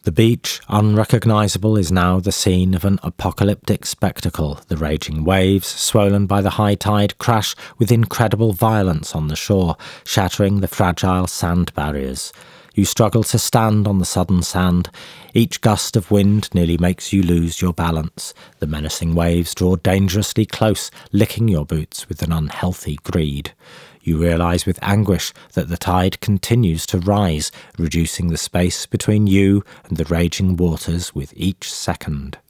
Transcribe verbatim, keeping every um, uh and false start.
The beach, unrecognisable, is now the scene of an apocalyptic spectacle. The raging waves, swollen by the high tide, crash with incredible violence on the shore, shattering the fragile sand barriers. You struggle to stand on the sudden sand. Each gust of wind nearly makes you lose your balance. The menacing waves draw dangerously close, licking your boots with an unhealthy greed. You realise with anguish that the tide continues to rise, reducing the space between you and the raging waters with each second.